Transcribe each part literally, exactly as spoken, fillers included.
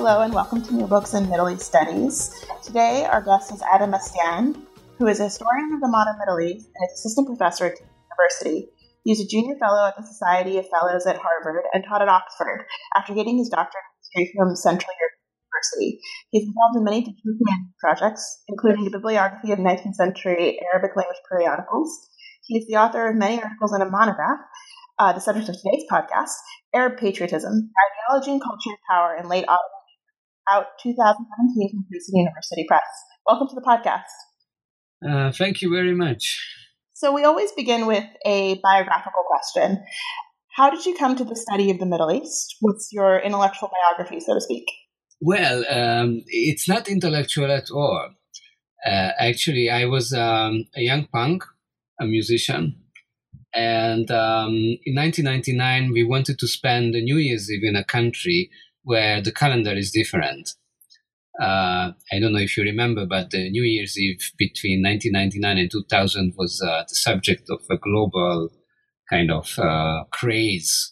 Hello and welcome to New Books in Middle East Studies. Today our guest is Adam Mastian, who is a historian of the modern Middle East and is assistant professor at the university. He is a junior fellow at the Society of Fellows at Harvard and taught at Oxford after getting his doctorate in history from Central University. He is involved in many digital humanities projects, including a bibliography of nineteenth century Arabic language periodicals. He is the author of many articles and a monograph, uh, the subject of today's podcast, Arab Patriotism, Ideology and Culture of Power in Late Ottoman, out two thousand seventeen from Princeton University Press. Welcome to the podcast. Uh, thank you very much. So we always begin with a biographical question. How did you come to the study of the Middle East? What's your intellectual biography, so to speak? Well, um, it's not intellectual at all. Uh, actually, I was um, a young punk, a musician. And um, in nineteen ninety-nine, we wanted to spend the New Year's Eve in a country where the calendar is different. Uh, I don't know if you remember, but the New Year's Eve between nineteen ninety-nine and two thousand was uh, the subject of a global kind of uh, craze.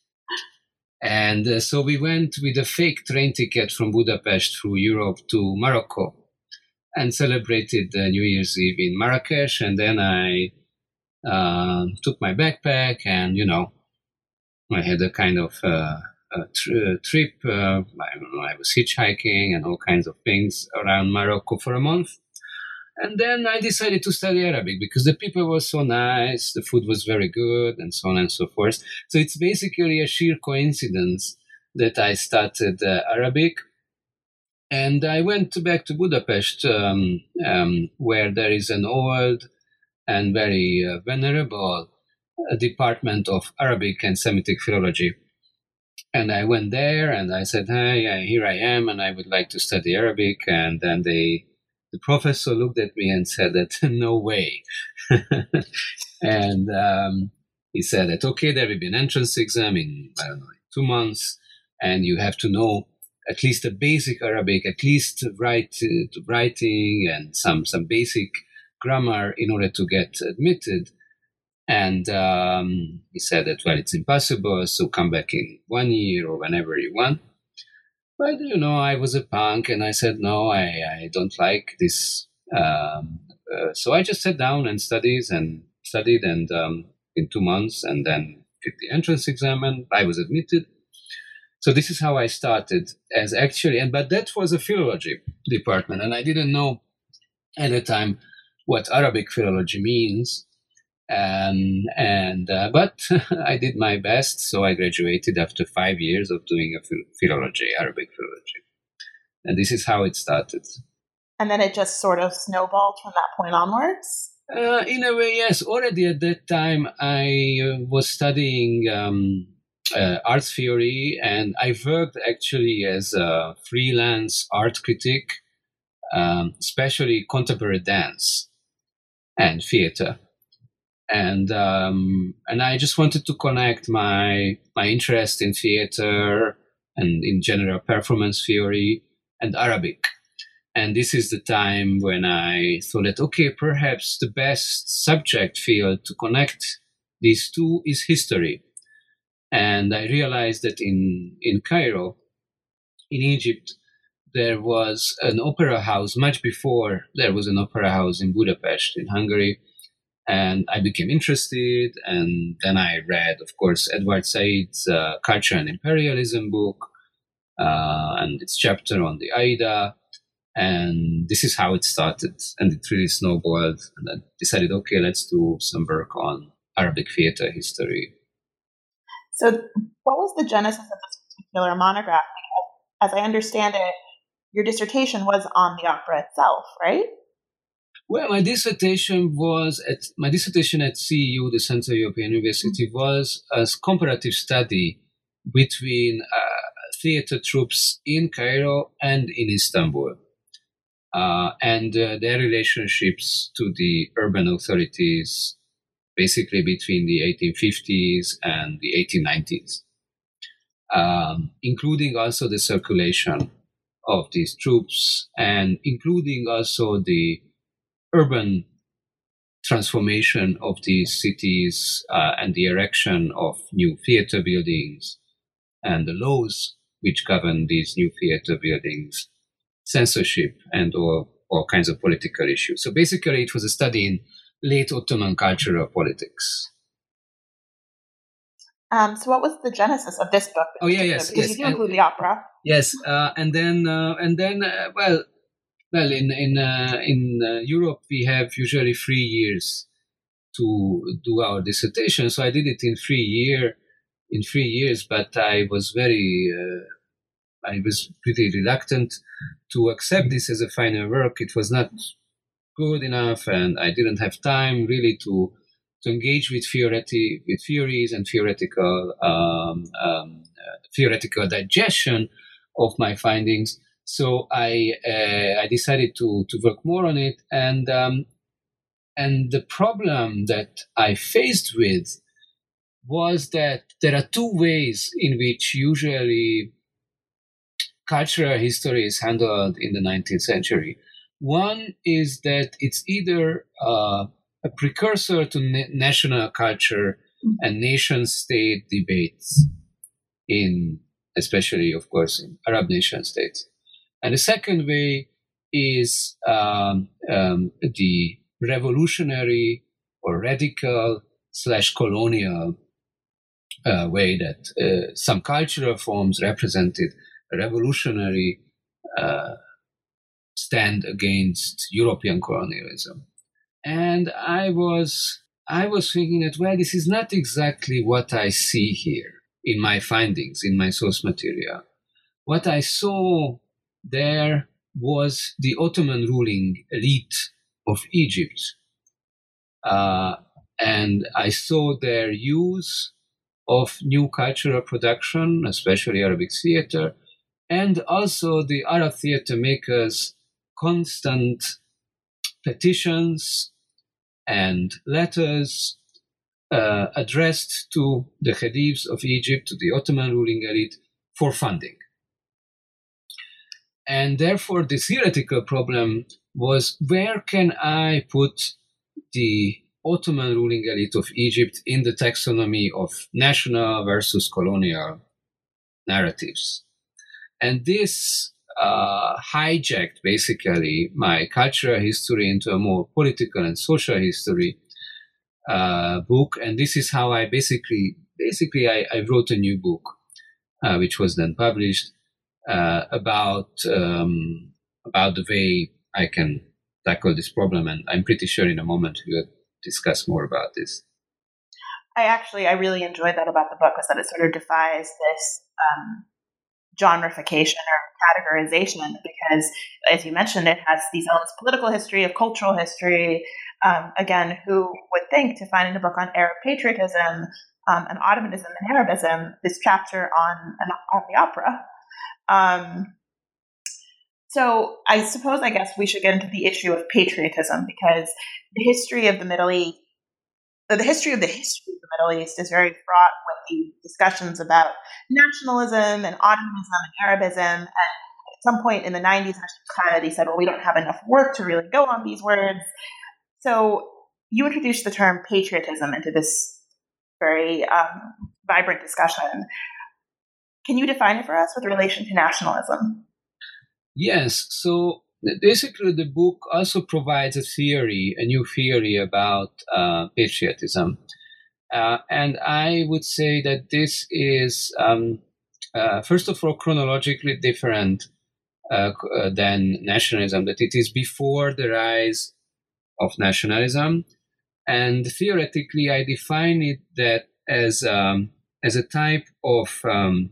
And uh, so we went with a fake train ticket from Budapest through Europe to Morocco and celebrated the New Year's Eve in Marrakesh. And then I uh, took my backpack and, you know, I had a kind of uh, a tr- trip. Uh, I, don't know, I was hitchhiking and all kinds of things around Morocco for a month. And then I decided to study Arabic because the people were so nice, the food was very good, and so on and so forth. So it's basically a sheer coincidence that I started uh, Arabic. And I went back to Budapest, um, um, where there is an old and very uh, venerable uh, department of Arabic and Semitic philology. And I went there and I said, hey, here I am, and I would like to study Arabic. And then they... The professor looked at me and said that, no way. and um, he said that, okay, there will be an entrance exam in, I don't know, two months, and you have to know at least a basic Arabic, at least write, uh, writing and some, some basic grammar in order to get admitted. And um, he said that, well, it's impossible, so come back in one year or whenever you want. But, you know, I was a punk and I said, no, I, I don't like this. Um, uh, so I just sat down and studied and studied and um, in two months and then did the entrance exam and I was admitted. So this is how I started as actually, and but that was a philology department and I didn't know at the time what Arabic philology means. Um, and uh, but I did my best, so I graduated after five years of doing a philology, Arabic philology, and this is how it started. And then it just sort of snowballed from that point onwards? Uh, in a way, yes. Already at that time, I uh, was studying um, uh, art theory, and I worked actually as a freelance art critic, um, especially contemporary dance and theater. And um, and I just wanted to connect my my interest in theater and in general performance theory and Arabic. And this is the time when I thought that, okay, perhaps the best subject field to connect these two is history. And I realized that in, in Cairo, in Egypt, there was an opera house much before there was an opera house in Budapest, in Hungary. And I became interested, and then I read, of course, Edward Said's uh, Culture and Imperialism book, uh, and its chapter on the Aida, and this is how it started, and it really snowballed, and I decided, okay, let's do some work on Arabic theater history. So what was the genesis of this particular monograph? Because, as I understand it, your dissertation was on the opera itself, right? Well, my dissertation was at my dissertation at C E U, the Central European University, was a comparative study between uh, theater troops in Cairo and in Istanbul, uh, and uh, their relationships to the urban authorities, basically between the eighteen fifties and the eighteen nineties, um, including also the circulation of these troops, and including also the urban transformation of these cities uh, and the erection of new theater buildings and the laws which govern these new theater buildings, censorship, and or all kinds of political issues. So basically, it was a study in late Ottoman cultural politics. Um, so, what was the genesis of this book? Oh yeah, yes, because yes. you do include and, the opera. Yes, uh, and then uh, and then uh, well, well, in in uh, in uh, Europe we have usually three years to do our dissertation. So I did it in three year in three years, but I was very uh, I was pretty reluctant to accept this as a final work. It was not good enough, and I didn't have time really to. to engage with theoretic, with theories and theoretical um, um, uh, theoretical digestion of my findings. So I uh, I decided to to work more on it, and um, and the problem that I faced with was that there are two ways in which usually cultural history is handled in the nineteenth century. One is that it's either uh, a precursor to na- national culture and nation-state debates in, especially, of course, in Arab nation-states. And the second way is um, um, the revolutionary or radical slash colonial uh, way that uh, some cultural forms represented a revolutionary uh, stand against European colonialism. And I was I was thinking that, well, this is not exactly what I see here in my findings, in my source material. What I saw there was the Ottoman ruling elite of Egypt. Uh, and I saw their use of new cultural production, especially Arabic theater, and also the Arab theater makers' constant petitions and letters uh, addressed to the Khedives of Egypt, to the Ottoman ruling elite, for funding. And therefore, the theoretical problem was, where can I put the Ottoman ruling elite of Egypt in the taxonomy of national versus colonial narratives? And this uh, hijacked basically my cultural history into a more political and social history uh, book. And this is how I basically, basically I, I wrote a new book, uh, which was then published uh, about um, about the way I can tackle this problem. And I'm pretty sure in a moment we'll discuss more about this. I actually, I really enjoyed that about the book, was that it sort of defies this um, genreification or categorization, because, as you mentioned, it has these elements of political history, of cultural history. Um, again, who would think to find in a book on Arab patriotism um, and Ottomanism and Arabism this chapter on, on the opera? Um, so I suppose, I guess, we should get into the issue of patriotism, because the history of the Middle East, the history of the history of the Middle East is very fraught with the discussions about nationalism and Ottomanism and Arabism. And at some point in the nineties, they said, well, we don't have enough work to really go on these words. So you introduced the term patriotism into this very um, vibrant discussion. Can you define it for us with relation to nationalism? Yes. So basically, the book also provides a theory, a new theory about uh, patriotism. Uh, and I would say that this is, um, uh, first of all, chronologically different uh, uh, than nationalism, that it is before the rise of nationalism. And theoretically, I define it that as, um, as a type of um,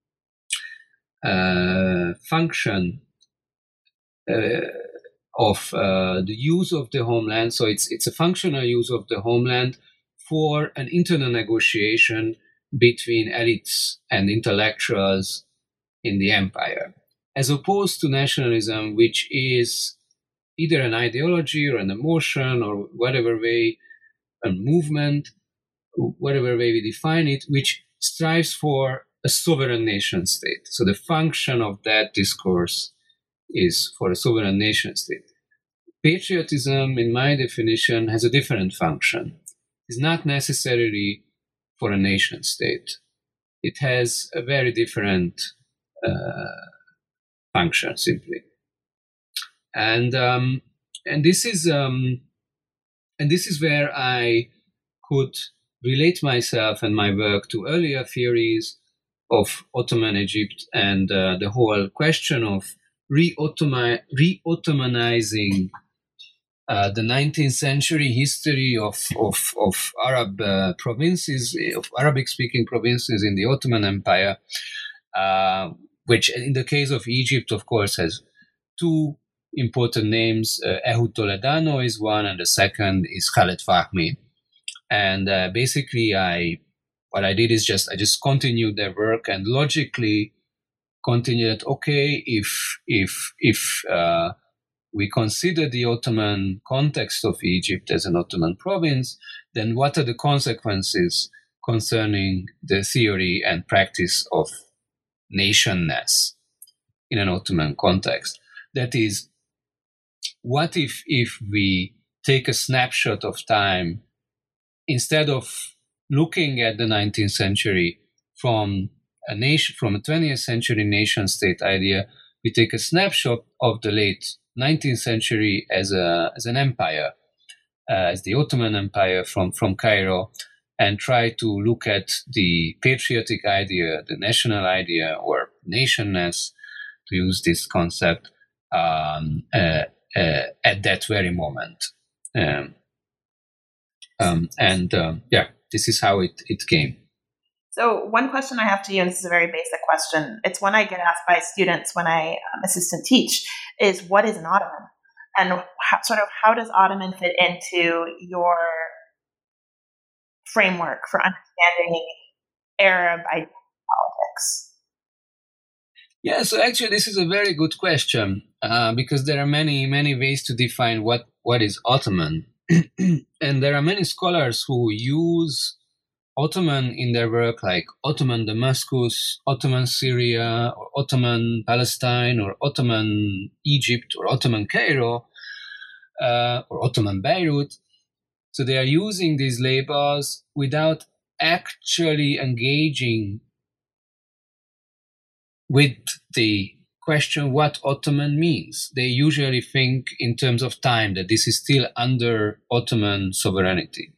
uh, function uh, of uh, the use of the homeland. So it's it's a functional use of the homeland for an internal negotiation between elites and intellectuals in the empire, as opposed to nationalism, which is either an ideology or an emotion or whatever way, a movement, whatever way we define it, which strives for a sovereign nation state. So the function of that discourse is for a sovereign nation state. Patriotism, in my definition, has a different function. It's not necessarily for a nation state. It has a very different uh, function simply. And um, and this is um, and this is where I could relate myself and my work to earlier theories of Ottoman Egypt and uh, the whole question of re-Ottoman, re-Ottomanizing uh, the nineteenth century history of of, of Arab uh, provinces, of Arabic-speaking provinces in the Ottoman Empire, uh, which in the case of Egypt, of course, has two important names. Uh, Ehud Toledano is one, and the second is Khaled Fahmy. And uh, basically, I what I did is just I just continued their work and logically continued. Okay, if if if uh, we consider the Ottoman context of Egypt as an Ottoman province, then what are the consequences concerning the theory and practice of nationness in an Ottoman context? That is, what if if we take a snapshot of time, instead of looking at the nineteenth century from a nation, from a twentieth century nation state idea, we take a snapshot of the late nineteenth century as a as an empire, uh, as the Ottoman Empire from, from Cairo, and try to look at the patriotic idea, the national idea, or nationness, to use this concept, um, uh, uh, at that very moment. Um, um, and um, yeah, this is how it, it came. So one question I have to you, and this is a very basic question, it's one I get asked by students when I um, assistant teach, is what is an Ottoman? And how, sort of how does Ottoman fit into your framework for understanding Arab identity politics? Yeah, so actually this is a very good question, uh, because there are many, many ways to define what, what is Ottoman. And there are many scholars who use Ottoman in their work, like Ottoman Damascus, Ottoman Syria, or Ottoman Palestine, or Ottoman Egypt, or Ottoman Cairo, uh, or Ottoman Beirut. So they are using these labels without actually engaging with the question what Ottoman means. They usually think in terms of time, that this is still under Ottoman sovereignty,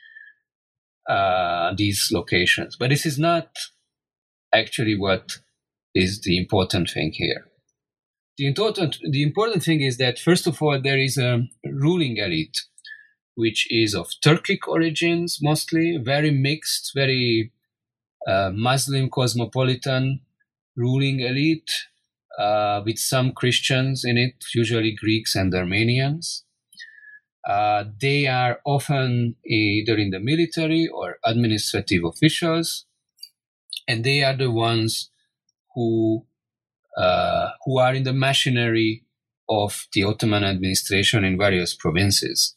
uh, these locations. But this is not actually what is the important thing here. The important, the important thing is that, first of all, there is a ruling elite, which is of Turkic origins mostly, very mixed, very uh, Muslim cosmopolitan ruling elite, uh, with some Christians in it, usually Greeks and Armenians. Uh, they are often either in the military or administrative officials, and they are the ones who uh, who are in the machinery of the Ottoman administration in various provinces.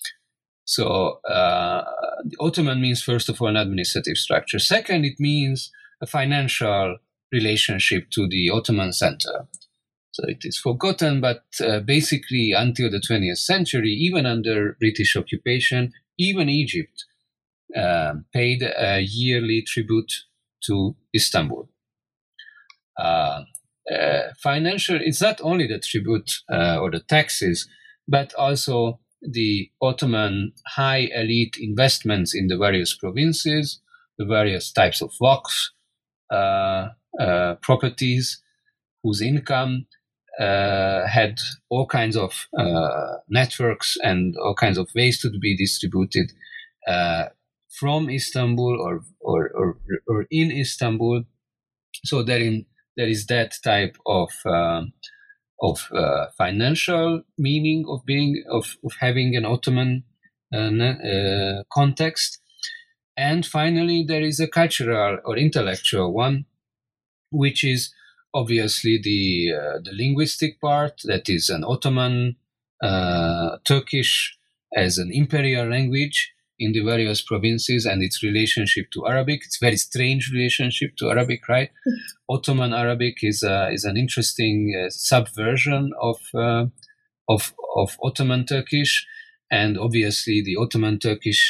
So uh, the Ottoman means, first of all, an administrative structure. Second, it means a financial relationship to the Ottoman center. So it is forgotten, but uh, basically until the twentieth century, even under British occupation, even Egypt uh, paid a yearly tribute to Istanbul. Uh, uh, financial, it's not only the tribute uh, or the taxes, but also the Ottoman high elite investments in the various provinces, the various types of Waqf uh, uh, properties, whose income uh, had all kinds of uh, networks and all kinds of ways to be distributed uh, from Istanbul or, or, or, or in Istanbul. So therein, there is that type of um, of uh, financial meaning of being of, of having an Ottoman uh, uh, context. And finally, there is a cultural or intellectual one, which is obviously the uh, the linguistic part, that is an Ottoman uh, Turkish as an imperial language in the various provinces, and its relationship to Arabic. It's a very strange relationship to Arabic, right? Ottoman Arabic is uh, is an interesting uh, subversion of uh, of of Ottoman Turkish, and obviously the Ottoman Turkish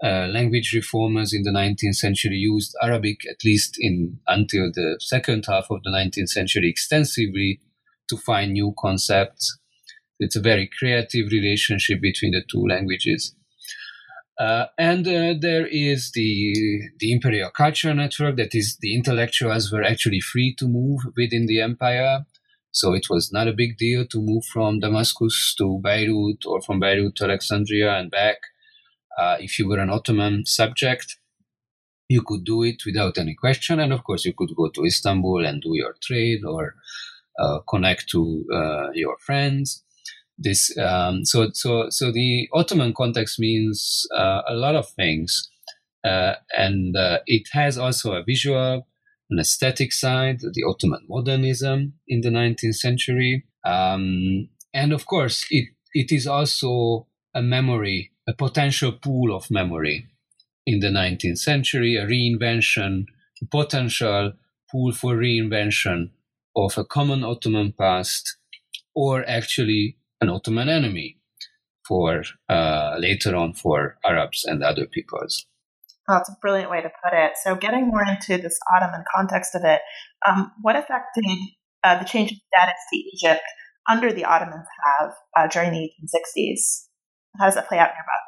uh, language reformers in the nineteenth century used Arabic, at least in until the second half of the nineteenth century, extensively to find new concepts. It's a very creative relationship between the two languages. Uh, and uh, there is the the Imperial Cultural Network, that is, the intellectuals were actually free to move within the empire. So it was not a big deal to move from Damascus to Beirut or from Beirut to Alexandria and back. Uh, if you were an Ottoman subject, you could do it without any question. And of course, you could go to Istanbul and do your trade or uh, connect to uh, your friends. This um, so so so the Ottoman context means uh, a lot of things, uh, and uh, it has also a visual, an aesthetic side, the Ottoman modernism in the nineteenth century, um, and of course it it is also a memory, a potential pool of memory in the nineteenth century, a reinvention, a potential pool for reinvention of a common Ottoman past, or actually an Ottoman enemy for uh, later on for Arabs and other peoples. Oh, that's a brilliant way to put it. So getting more into this Ottoman context of it, um, what effect did uh, the change of status to Egypt under the Ottomans have uh, during the eighteen sixties? How does that play out in your book?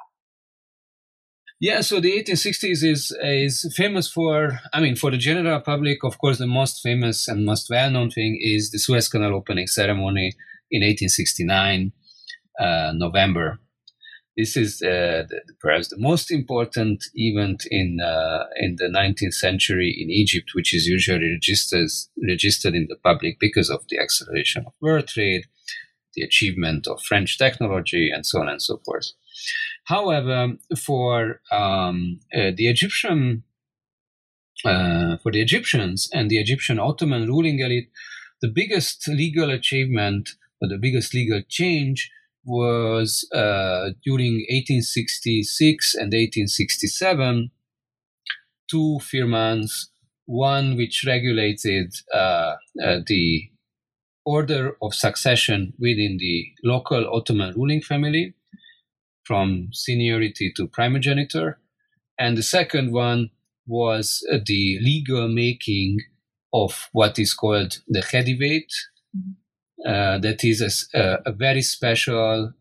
Yeah, so the eighteen sixties is is famous for, I mean, for the general public, of course, the most famous and most well-known thing is the Suez Canal opening ceremony in eighteen sixty-nine, uh, November. This is uh, the, perhaps the most important event in uh, in the nineteenth century in Egypt, which is usually registered registered in the public because of the acceleration of world trade, the achievement of French technology, and so on and so forth. However, for um, uh, the Egyptian uh, for the Egyptians and the Egyptian Ottoman ruling elite, the biggest legal achievement or the biggest legal change was uh, during eighteen sixty-six and eighteen sixty-seven, two firmans, one which regulated uh, uh, the order of succession within the local Ottoman ruling family, from seniority to primogeniture, and the second one was uh, the legal making of what is called the Khedivate. Uh, that is a, a very special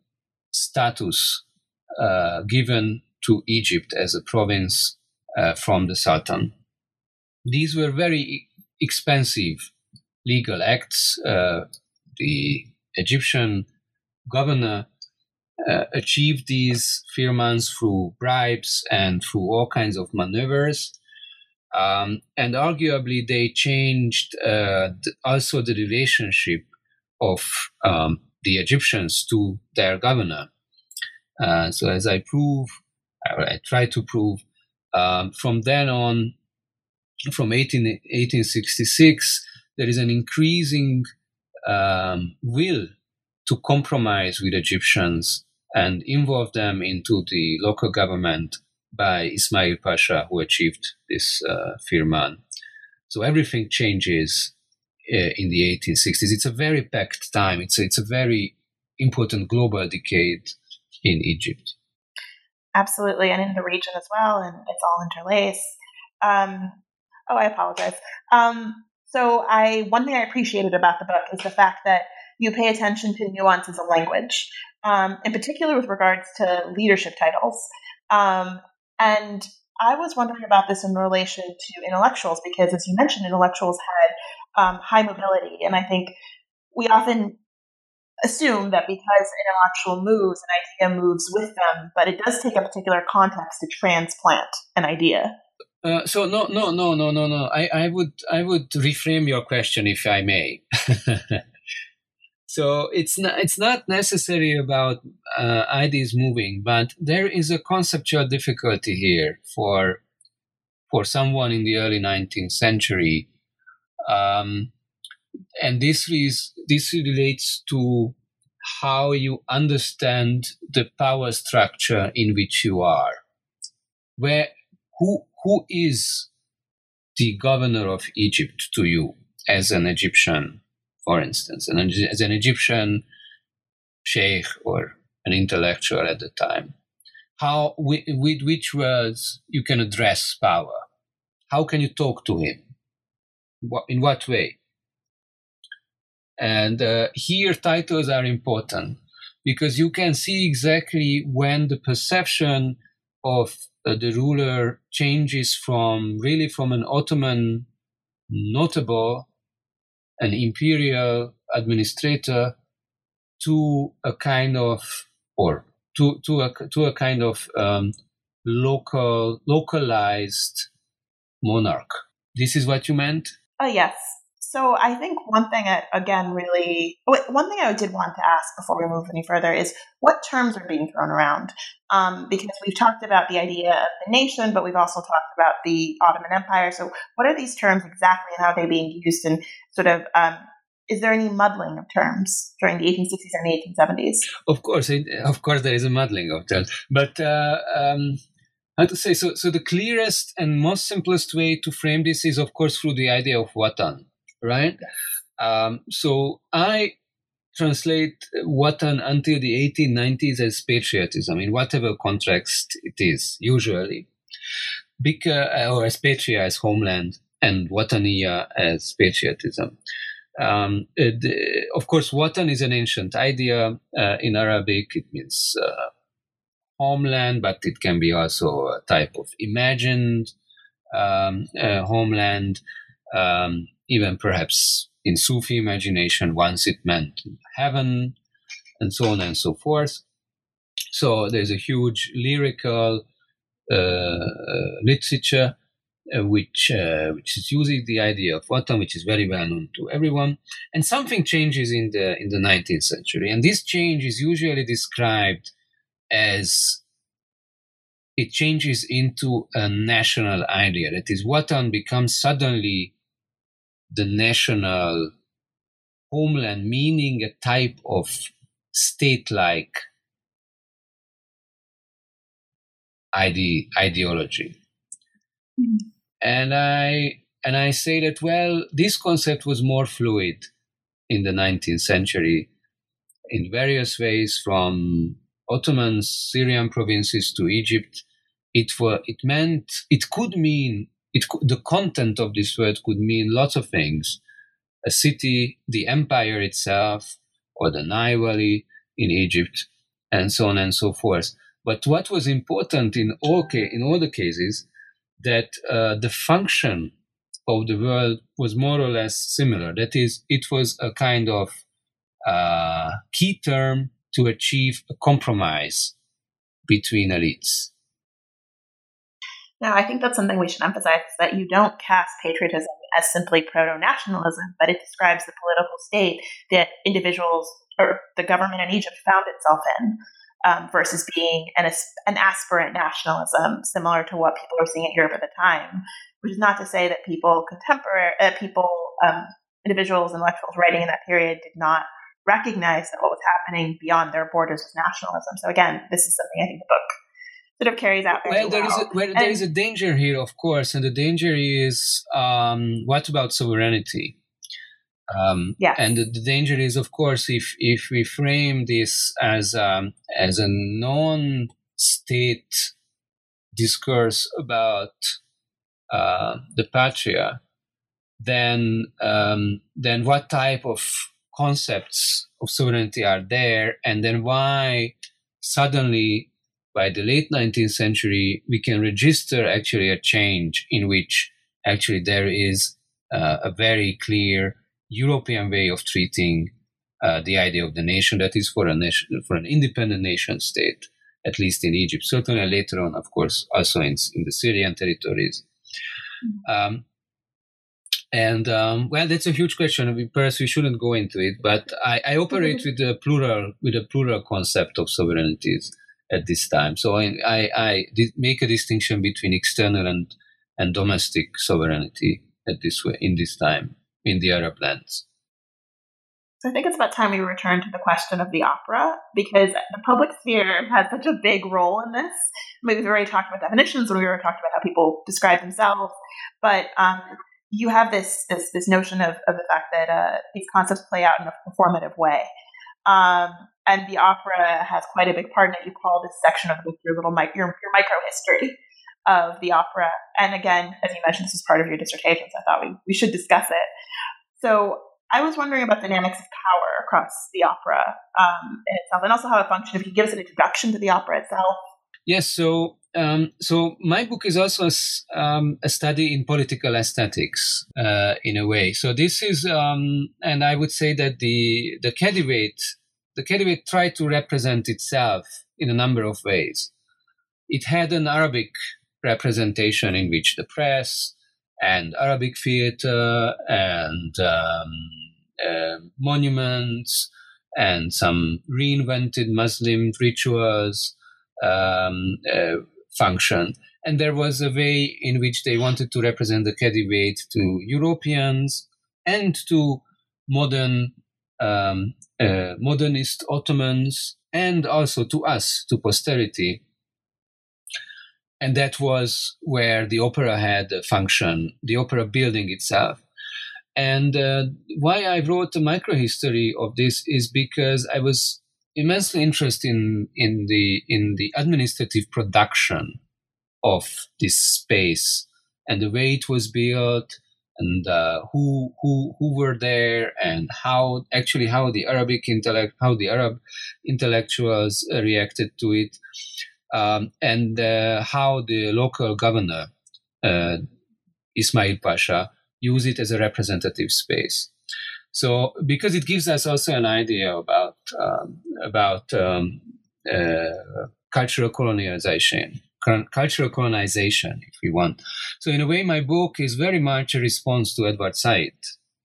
status uh, given to Egypt as a province uh, from the Sultan. These were very expensive legal acts. Uh, the Egyptian governor uh, achieved these firmans through bribes and through all kinds of maneuvers. Um, and arguably, they changed uh, th- also the relationship of um, the Egyptians to their governor. Uh, so as I prove, or I try to prove, um, from then on, from eighteen, eighteen sixty-six, there is an increasing um, will to compromise with Egyptians and involve them into the local government by Ismail Pasha, who achieved this uh, firman. So everything changes in the eighteen sixties. It's a very packed time. It's a, it's a very important global decade in Egypt. Absolutely, and in the region as well, and it's all interlaced. Um, oh, I apologize. Um, so I one thing I appreciated about the book is the fact that you pay attention to nuances of language, um, in particular with regards to leadership titles. Um, and I was wondering about this in relation to intellectuals, because as you mentioned, intellectuals had Um, high mobility. And I think we often assume that because an intellectual moves, an idea moves with them, but it does take a particular context to transplant an idea. Uh, so no, no, no, no, no, no. I, I would, I would reframe your question, if I may. So it's not, it's not necessary about uh, ideas moving, but there is a conceptual difficulty here for for someone in the early nineteenth century. Um, and this is this relates to how you understand the power structure in which you are. Where who who is the governor of Egypt to you as an Egyptian, for instance, and as an Egyptian sheikh or an intellectual at the time? how with, with which words you can address power. How can you talk to him? What, in what way? And uh, here titles are important because you can see exactly when the perception of uh, the ruler changes from really from an Ottoman notable, an imperial administrator, to a kind of, or to to a to a kind of um, local localized monarch. This is what you meant? Oh, yes. So I think one thing, uh, again, really, oh, wait, one thing I did want to ask before we move any further is what terms are being thrown around? Um, because we've talked about the idea of the nation, but we've also talked about the Ottoman Empire. So what are these terms exactly and how are they being used? And sort of, um, is there any muddling of terms during the eighteen sixties and the eighteen seventies? Of course, it, of course, there is a muddling of terms. But uh, um, how to say, so, so the clearest and most simplest way to frame this is, of course, through the idea of Watan. Right? Um, so I translate Watan until the eighteen nineties as patriotism in whatever context it is, usually. Because, or as patria as homeland and Wataniya as patriotism. Um, the, of course, Watan is an ancient idea. Uh, in Arabic, it means uh, homeland, but it can be also a type of imagined um, uh, homeland. Um, even perhaps in Sufi imagination, once it meant heaven, and so on and so forth. So there's a huge lyrical uh, literature uh, which uh, which is using the idea of Watan, which is very well known to everyone. And something changes in the in the nineteenth century, and this change is usually described as it changes into a national idea. That is, Watan becomes suddenly the national homeland, meaning a type of state-like ide- ideology. Mm-hmm. And I and I say that, well, this concept was more fluid in the nineteenth century in various ways, from Ottoman Syrian provinces to Egypt. It were it meant it could mean It, the content of this word could mean lots of things. A city, the empire itself, or the Nile Valley in Egypt, and so on and so forth. But what was important in all, ca- in all the cases, that uh, the function of the world was more or less similar. That is, it was a kind of uh, key term to achieve a compromise between elites. Now, I think that's something we should emphasize, is that you don't cast patriotism as simply proto-nationalism, but it describes the political state that individuals or the government in Egypt found itself in, um, versus being an, an aspirant nationalism, similar to what people were seeing in Europe at the time, which is not to say that people contemporary, uh, people, um, individuals, intellectuals writing in that period did not recognize that what was happening beyond their borders was nationalism. So again, this is something I think the book sort of carries out very well. There well. is a, well, there is a danger here, of course, and the danger is um, what about sovereignty? Um, yes. And the, the danger is, of course, if if we frame this as um, as a non-state discourse about uh, the patria, then um, then what type of concepts of sovereignty are there, and then why suddenly, by the late nineteenth century, we can register actually a change in which actually there is uh, a very clear European way of treating uh, the idea of the nation, that is for a nation, for an independent nation state, at least in Egypt. Certainly later on, of course, also in, in the Syrian territories. Um, and um, well, that's a huge question. We, perhaps we shouldn't go into it, but I, I operate with a plural with a plural concept of sovereignties at this time. So I, I, I make a distinction between external and, and domestic sovereignty at this way, in this time, in the Arab lands. So I think it's about time we return to the question of the opera, because the public sphere has such a big role in this. I mean, we've already talked about definitions when we were talking about how people describe themselves, but um, you have this, this this notion of, of the fact that uh, these concepts play out in a performative way. Um, and the opera has quite a big part in it. You call this section of the book your little mi- your, your micro history of the opera. And again, as you mentioned, this is part of your dissertation, so I thought we, we should discuss it. So I was wondering about the dynamics of power across the opera um, itself, and also how it functioned. If you could give us an introduction to the opera itself. Yes, so um, so my book is also a, um, a study in political aesthetics uh, in a way. So this is, um, and I would say that the the Khedivate, the Khedivate tried to represent itself in a number of ways. It had an Arabic representation in which the press and Arabic theater and um, uh, monuments and some reinvented Muslim rituals um, uh, function. And there was a way in which they wanted to represent the Khedivate to Europeans and to modern um, uh, modernist Ottomans and also to us, to posterity. And that was where the opera had a function, the opera building itself. And uh, why I wrote a microhistory of this is because I was immensely interested in, in the in the administrative production of this space and the way it was built and uh, who who who were there and how actually how the Arabic intellect how the Arab intellectuals uh, reacted to it. Um, and uh, how the local governor, uh, Ismail Pasha, used it as a representative space. So, because it gives us also an idea about um, about um, uh, cultural colonization, cultural colonization, if we want. So, in a way, my book is very much a response to Edward Said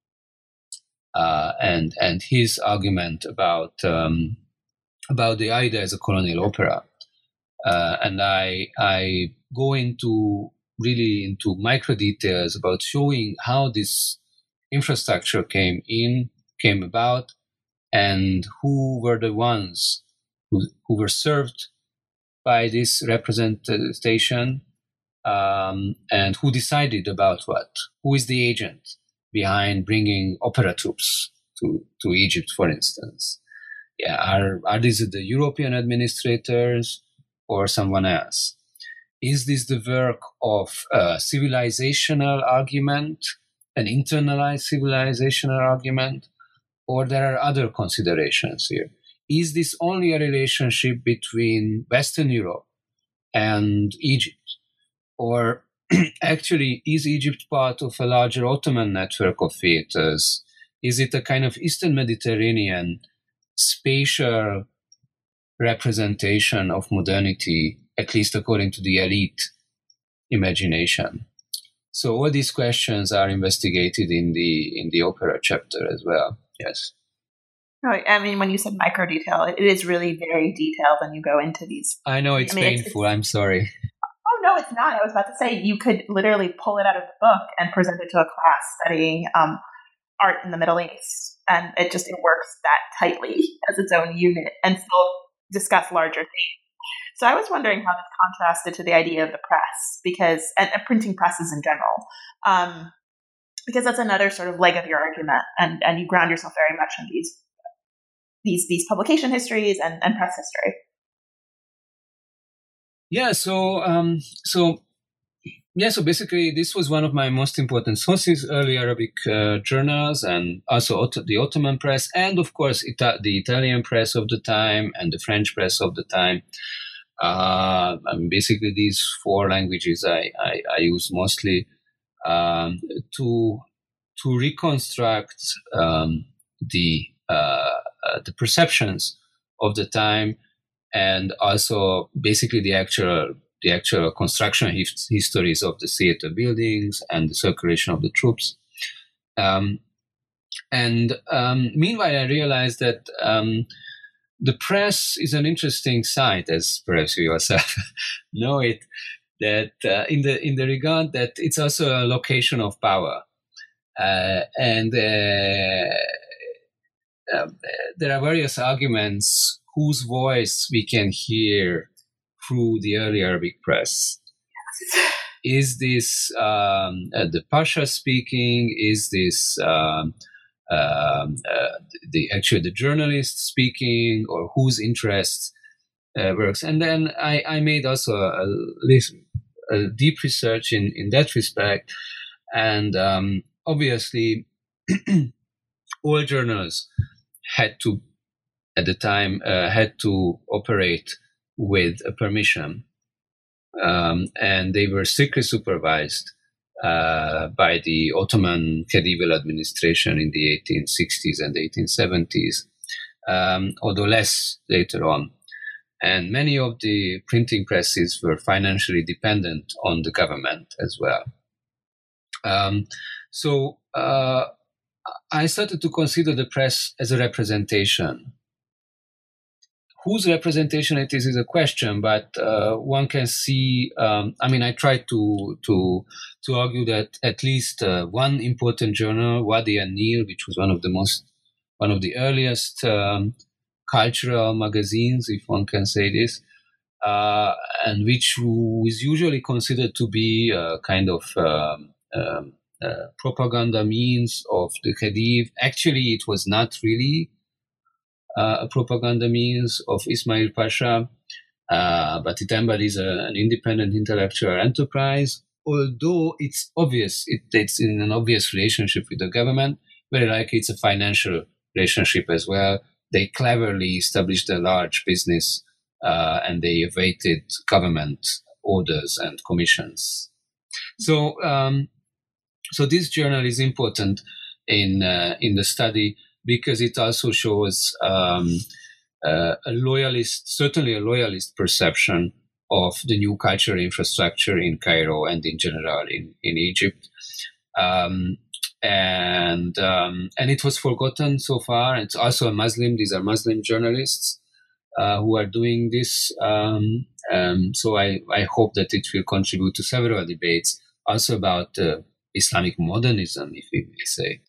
uh, and and his argument about um, about the idea as a colonial opera. Uh, and I I go into really into micro details about showing how this infrastructure came in, came about, and who were the ones who, who were served by this representation, um, and who decided about what. Who is the agent behind bringing opera troops to, to Egypt, for instance? Yeah, are are these the European administrators? Or someone else? Is this the work of a civilizational argument, an internalized civilizational argument, or there are other considerations here? Is this only a relationship between Western Europe and Egypt? Or actually, is Egypt part of a larger Ottoman network of theaters? Is it a kind of Eastern Mediterranean spatial representation of modernity, at least according to the elite imagination? So all these questions are investigated in the in the opera chapter as well. Yes. Right. I mean, when you said micro detail, it is really very detailed when you go into these. I know it's I mean, painful. It's, it's, I'm sorry. Oh no, it's not. I was about to say you could literally pull it out of the book and present it to a class studying um, art in the Middle East, and it just it works that tightly as its own unit and still discuss larger themes. So I was wondering how this contrasted to the idea of the press, because and, and printing presses in general, um, because that's another sort of leg of your argument, and, and you ground yourself very much in these these these publication histories and, and press history. Yeah. So um, so yeah. So basically, this was one of my most important sources: early Arabic uh, journals, and also Ot- the Ottoman press, and of course Ita- the Italian press of the time and the French press of the time. Uh, I mean, basically, these four languages I, I, I use mostly um, to to reconstruct um, the uh, uh, the perceptions of the time, and also basically the actual the actual construction his- histories of the theater buildings and the circulation of the troops. Um, and um, meanwhile, I realized that. Um, The press is an interesting site, as perhaps you yourself know it, that uh, in the in the regard that it's also a location of power, uh, and uh, uh, there are various arguments whose voice we can hear through the early Arabic press. Is this um, uh, the Pasha speaking? Is this um, um, uh, the actually the journalist speaking or whose interests uh, works. And then I, I made also a, a deep research in, in that respect. And um, obviously, all journals had to, at the time, uh, had to operate with a permission. Um, and they were strictly supervised uh, by the Ottoman Khedivial administration in the eighteen sixties and eighteen seventies, um, although less later on. And many of the printing presses were financially dependent on the government as well. Um, so uh, I started to consider the press as a representation. Whose representation it is is a question, but uh, one can see. Um, I mean, I tried to to to argue that at least uh, one important journal, Wadi an-Nil, which was one of the most, one of the earliest um, cultural magazines, if one can say this, uh, and which is usually considered to be a kind of um, um, uh, propaganda means of the Khedive. Actually, it was not really Uh, a propaganda means of Ismail Pasha, uh, but it embodies a, an independent intellectual enterprise, although it's obvious, it, it's in an obvious relationship with the government. Very likely it's a financial relationship as well. They cleverly established a large business uh, and they evaded government orders and commissions. So, um, so this journal is important in uh, in the study, because it also shows um, uh, a loyalist, certainly a loyalist perception of the new cultural infrastructure in Cairo and in general in, in Egypt. Um, and um, and it was forgotten so far. It's also a Muslim, these are Muslim journalists uh, who are doing this. Um, um, so I, I hope that it will contribute to several debates also about uh, Islamic modernism, if we may say.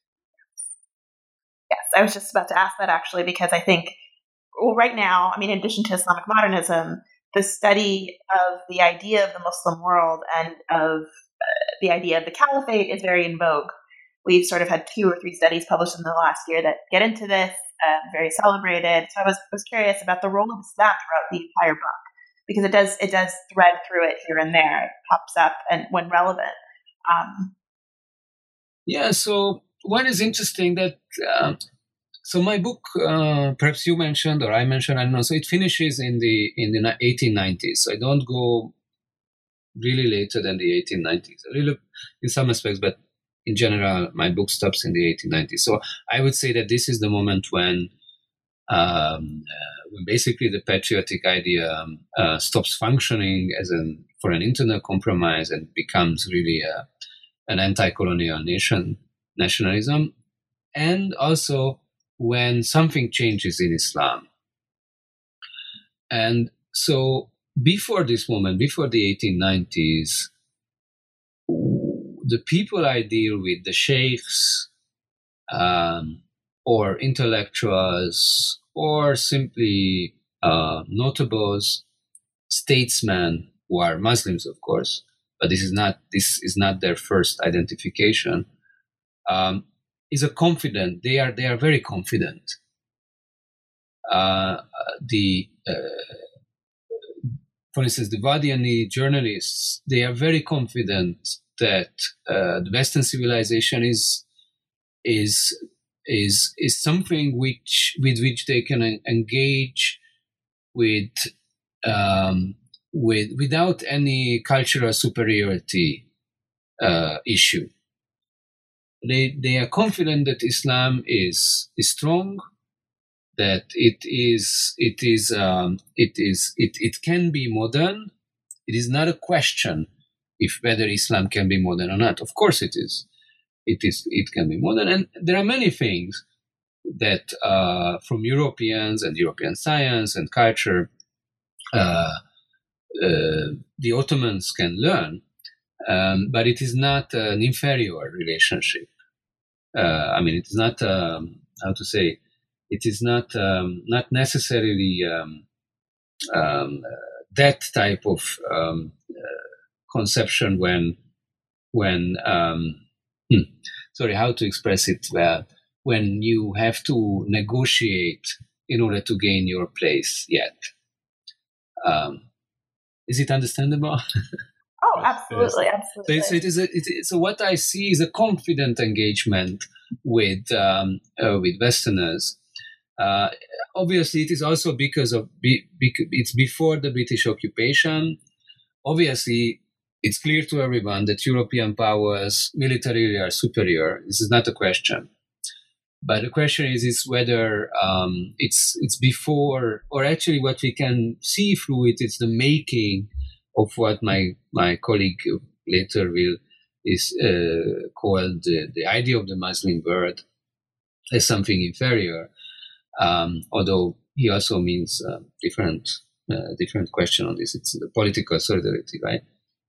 Yes, I was just about to ask that actually, because I think, well, right now, I mean, in addition to Islamic modernism, the study of the idea of the Muslim world and of uh, the idea of the caliphate is very in vogue. We've sort of had two or three studies published in the last year that get into this, uh, very celebrated. So I was, was curious about the role of Islam throughout the entire book, because it does it does thread through it here and there. It pops up and when relevant. Um, yeah, so one is interesting that, uh, so my book, uh, perhaps you mentioned or I mentioned, I don't know, so it finishes in the in the eighteen nineties. So I don't go really later than the eighteen nineties, a little in some aspects, but in general, my book stops in the eighteen nineties. So I would say that this is the moment when, um, uh, when basically the patriotic idea um, uh, stops functioning as an for an internal compromise and becomes really a, an anti-colonial nation nationalism, and also when something changes in Islam. And so before this moment, before the eighteen nineties, the people I deal with, the sheikhs, um, or intellectuals, or simply uh, notables, statesmen who are Muslims, of course, but this is not this is not their first identification. Um, is a confident. They are they are very confident. Uh, the uh, for instance, the Wadi an-Nil journalists, they are very confident that uh, the Western civilization is is is is something which with which they can engage with um, with without any cultural superiority uh, issue. They they are confident that Islam is is strong, that it is it is um, it is it it can be modern. It is not a question if whether Islam can be modern or not. Of course, it is. It is. It can be modern, and there are many things that uh, from Europeans and European science and culture uh, uh, the Ottomans can learn, um, but it is not an inferior relationship. Uh, I mean, it is not um, how to say. It is not um, not necessarily um, um, uh, that type of um, uh, conception when when um, hmm, sorry, how to express it well when you have to negotiate in order to gain your place yet. Um, is it understandable? Oh, absolutely, absolutely. So, it's, it is a, it is, so what I see is a confident engagement with um, uh, with Westerners. Uh, obviously, it is also because of be, be, it's before the British occupation. Obviously, it's clear to everyone that European powers militarily are superior. This is not a question. But the question is, is whether um, it's it's before, or actually what we can see through it, it's the making of what my, my colleague later will is uh, called the, the idea of the Muslim world as something inferior. Um, although he also means uh, different uh, different question on this. It's the political solidarity, right?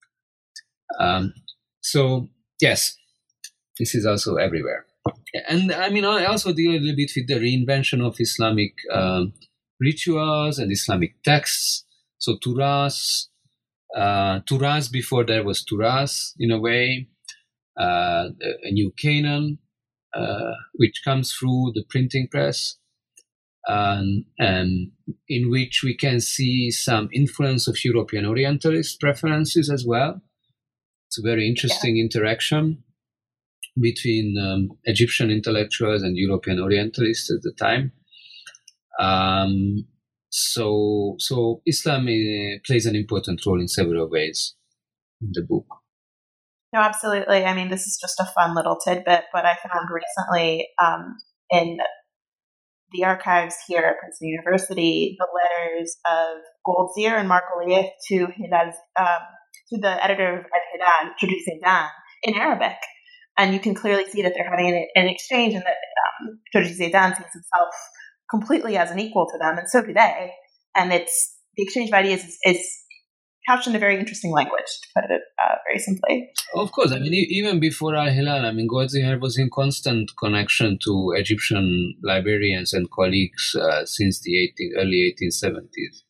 Um, so yes, this is also everywhere. And I mean, I also deal a little bit with the reinvention of Islamic um, rituals and Islamic texts. So Turas, uh, Turas before there was Turas in a way, uh, a new Canaan, uh, which comes through the printing press, um, and in which we can see some influence of European Orientalist preferences as well. It's a very interesting yeah. interaction between um, Egyptian intellectuals and European Orientalists at the time. Um, so, so Islam uh, plays an important role in several ways in the book. No, absolutely. I mean, this is just a fun little tidbit, but I found recently um, in the archives here at Princeton University the letters of Goldziher and Margoliouth to Hilal, um, to the editor of Al-Hilal, Jordi Zaidan, in Arabic. And you can clearly see that they're having an, an exchange, and that um, Jordi Zaidan sees himself completely as an equal to them, and so do they. And it's the exchange of ideas is, is couched in a very interesting language, to put it uh, very simply. Of course, I mean, even before Al-Hilal, I mean, Goldziher was in constant connection to Egyptian librarians and colleagues uh, since the eighteen, early eighteen seventies.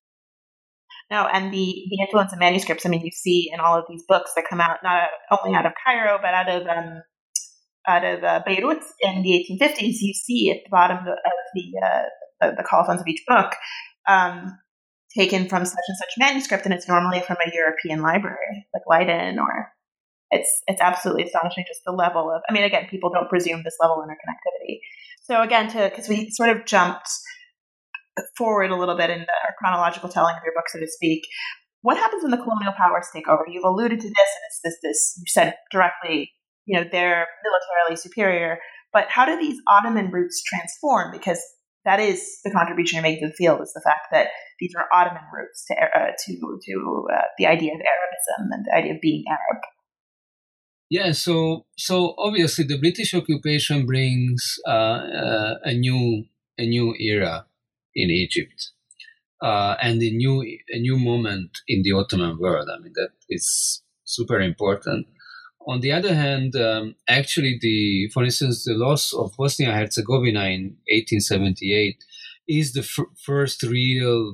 No, and the, the influence of manuscripts, I mean, you see in all of these books that come out, not only out of Cairo, but out of um, out of uh, Beirut in the eighteen fifties, you see at the bottom of the, uh, the, the colophons of each book, um, taken from such and such manuscript, and it's normally from a European library, like Leiden, or it's it's absolutely astonishing just the level of, I mean, again, people don't presume this level of interconnectivity. So again, to because we sort of jumped forward a little bit in the chronological telling of your book, so to speak, what happens when the colonial powers take over? You've alluded to this, and it's this, this you said directly, you know, they're militarily superior, but how do these Ottoman roots transform? Because that is the contribution you're making to the field, is the fact that these are Ottoman roots to uh, to to uh, the idea of Arabism and the idea of being Arab. Yeah, so so obviously the British occupation brings uh, uh, a new a new era in Egypt, uh, and a new a new moment in the Ottoman world. I mean, that is super important. On the other hand, um, actually, the for instance, the loss of Bosnia-Herzegovina in eighteen seventy-eight is the f- first real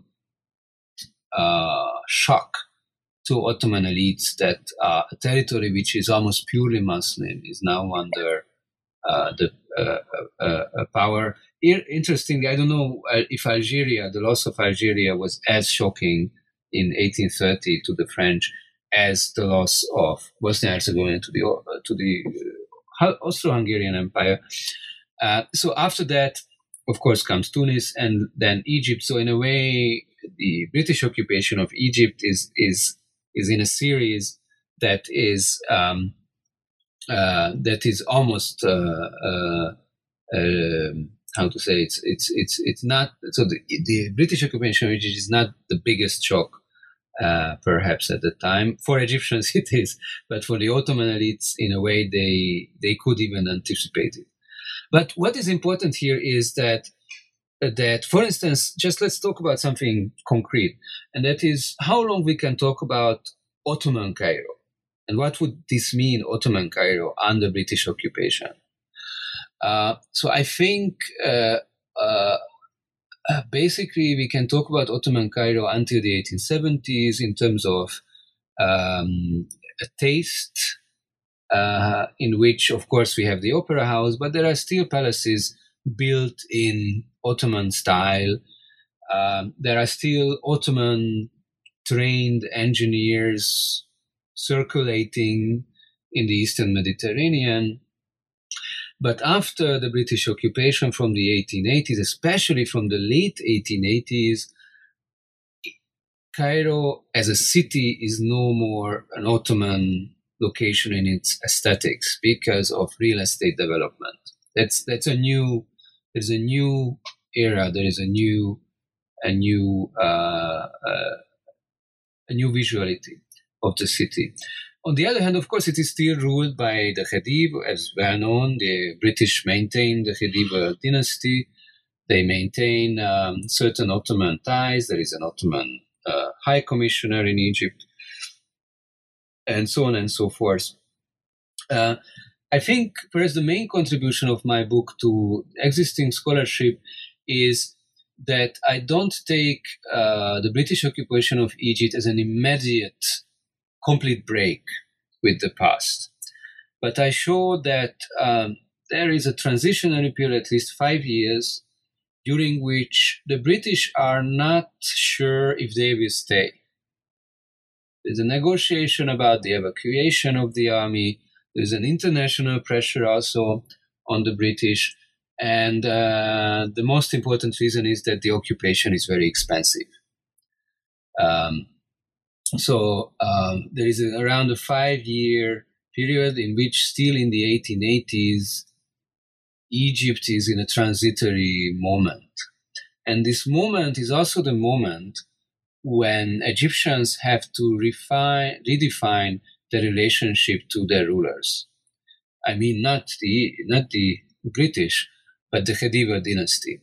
uh, shock to Ottoman elites that uh, a territory which is almost purely Muslim is now under uh, the uh, uh, uh, power. Interestingly, I don't know if Algeria, the loss of Algeria was as shocking in eighteen thirty to the French as the loss of Bosnia-Herzegovina to the uh, to the uh, Austro-Hungarian Empire. Uh, so after that, of course, comes Tunis and then Egypt. So in a way, the British occupation of Egypt is is is in a series that is um, uh, that is almost uh, uh, uh, how to say it's it's it's it's not so the, the British occupation of Egypt is not the biggest shock uh, perhaps at the time. For Egyptians it is, but for the Ottoman elites in a way they they could even anticipate it. But what is important here is that that for instance, just let's talk about something concrete, and that is how long we can talk about Ottoman Cairo and what would this mean, Ottoman Cairo under British occupation. Uh, so I think uh, uh, basically we can talk about Ottoman Cairo until the eighteen seventies in terms of um, a taste uh, in which, of course, we have the opera house, but there are still palaces built in Ottoman style. Uh, there are still Ottoman trained engineers circulating in the Eastern Mediterranean. But after the British occupation from the eighteen eighties, especially from the late eighteen eighties, Cairo as a city is no more an Ottoman location in its aesthetics because of real estate development. That's that's a new there's a new era. There is a new a new uh, uh, a new visuality of the city. On the other hand, of course, it is still ruled by the Khedive, as well known. The British maintain the Khedive dynasty. They maintain um, certain Ottoman ties. There is an Ottoman uh, High Commissioner in Egypt, and so on and so forth. Uh, I think perhaps the main contribution of my book to existing scholarship is that I don't take uh, the British occupation of Egypt as an immediate, complete break with the past. But I show that um, there is a transitionary period, at least five years, during which the British are not sure if they will stay. There's a negotiation about the evacuation of the army. There's an international pressure also on the British. And uh, the most important reason is that the occupation is very expensive. Um, so um, there is a, around a five-year period in which still in the eighteen eighties, Egypt is in a transitory moment. And this moment is also the moment when Egyptians have to refine, redefine their relationship to their rulers. I mean, not the not the British, but the Khedive dynasty.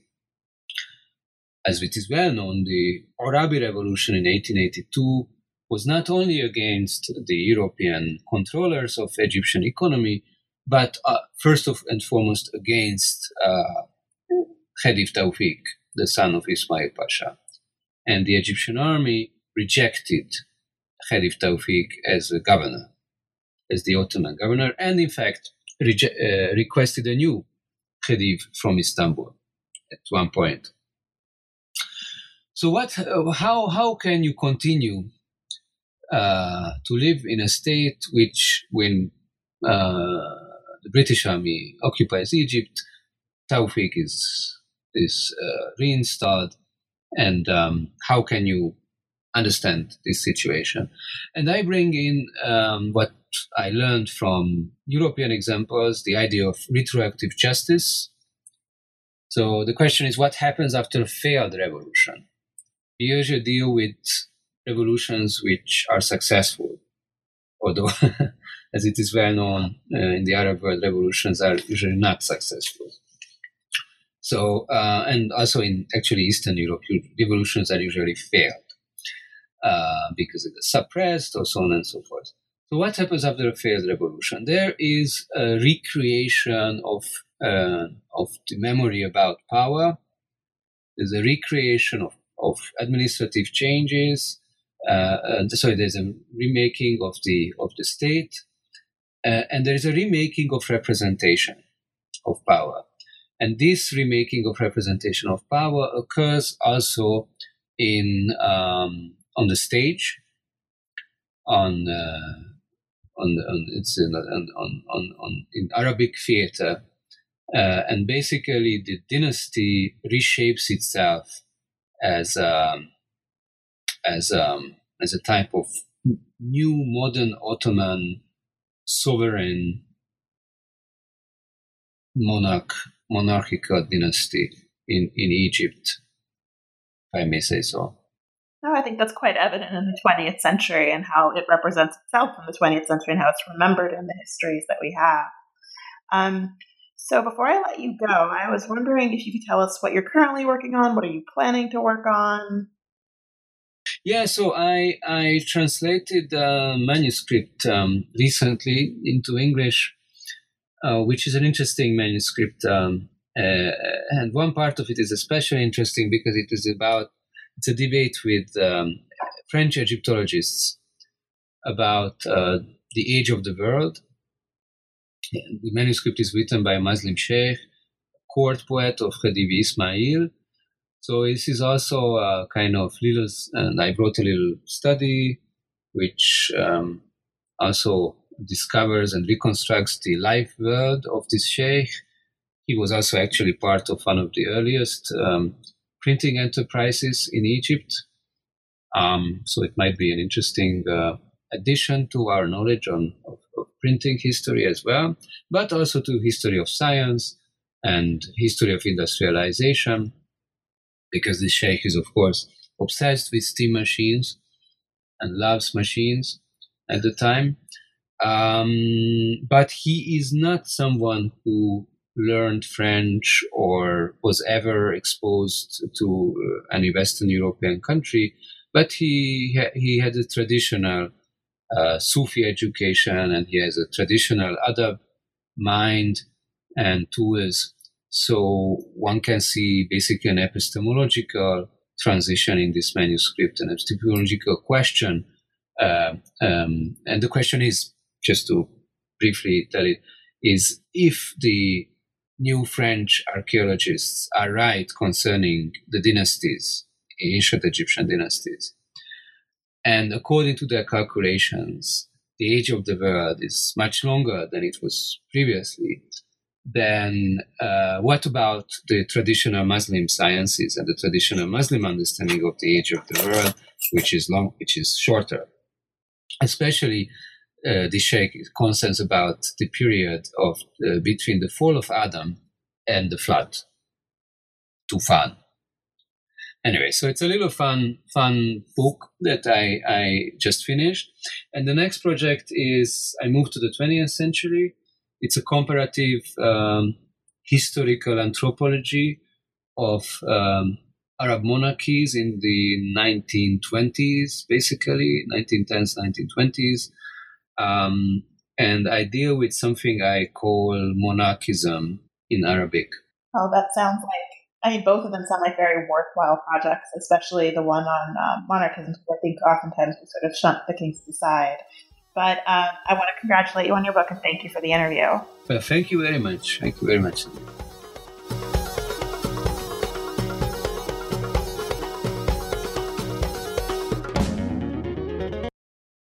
As it is well known, the Arabi Revolution in eighteen eighty-two was not only against the European controllers of Egyptian economy, but uh, first of and foremost against uh, Khedive Tawfiq, the son of Ismail Pasha. And the Egyptian army rejected Khedive Tawfiq as a governor, as the Ottoman governor, and in fact rege- uh, requested a new Khedive from Istanbul at one point. So what? Uh, how how can you continue uh, to live in a state which, when uh, the British army occupies Egypt, Tawfiq is is uh, reinstalled, and um, how can you understand this situation? And I bring in um, what I learned from European examples, the idea of retroactive justice. So the question is, what happens after a failed revolution? We usually deal with revolutions which are successful, although, as it is well known, uh, in the Arab world, revolutions are usually not successful. So, uh, and also in actually Eastern Europe, revolutions are usually failed uh, because it is suppressed or so on and so forth. So what happens after a failed revolution? There is a recreation of, uh, of the memory about power. There's a recreation of, of administrative changes. Uh, uh, sorry, there's a remaking of the, of the state. Uh, and there is a remaking of representation of power. And this remaking of representation of power occurs also in um, on the stage, on uh, on, on it's in, on, on, on, on in Arabic theater, uh, and basically the dynasty reshapes itself as um, as um, as a type of new modern Ottoman sovereign monarch. monarchical dynasty in, in Egypt, if I may say so. No, I think that's quite evident in the twentieth century and how it represents itself in the twentieth century and how it's remembered in the histories that we have. Um, so before I let you go, I was wondering if you could tell us what you're currently working on. What are you planning to work on? Yeah, so I I translated a manuscript um, recently into English, Uh, which is an interesting manuscript. Um, uh, and one part of it is especially interesting because it is about, it's a debate with um, French Egyptologists about uh, the age of the world. The manuscript is written by a Muslim sheikh court poet of Khedive Ismail. So this is also a kind of little, and I wrote a little study which um, also discovers and reconstructs the life world of this sheikh. He was also actually part of one of the earliest um, printing enterprises in Egypt. Um, so it might be an interesting uh, addition to our knowledge on of, of printing history as well, but also to history of science and history of industrialization, because the sheikh is, of course, obsessed with steam machines and loves machines at the time. Um, but he is not someone who learned French or was ever exposed to uh, any Western European country, but he ha- he had a traditional uh, Sufi education, and he has a traditional adab mind and tools. So one can see basically an epistemological transition in this manuscript, an epistemological question. Uh, um, and the question is, just to briefly tell it, is if the new French archaeologists are right concerning the dynasties, ancient Egyptian dynasties, and according to their calculations, the age of the world is much longer than it was previously, then uh, what about the traditional Muslim sciences and the traditional Muslim understanding of the age of the world, which is long, which is shorter? Especially uh, the Sheikh concerns about the period of uh, between the fall of Adam and the flood, Tufan. Anyway, so it's a little fun, fun book that I, I just finished. And the next project is I moved to the twentieth century. It's a comparative um, historical anthropology of um, Arab monarchies in the nineteen twenties, basically, nineteen tens, nineteen twenties. Um, and I deal with something I call monarchism in Arabic. Oh, that sounds like, I mean, both of them sound like very worthwhile projects, especially the one on uh, monarchism, because I think oftentimes we sort of shunt the kings to the side. But um, I want to congratulate you on your book and thank you for the interview. Well, thank you very much. Thank you very much.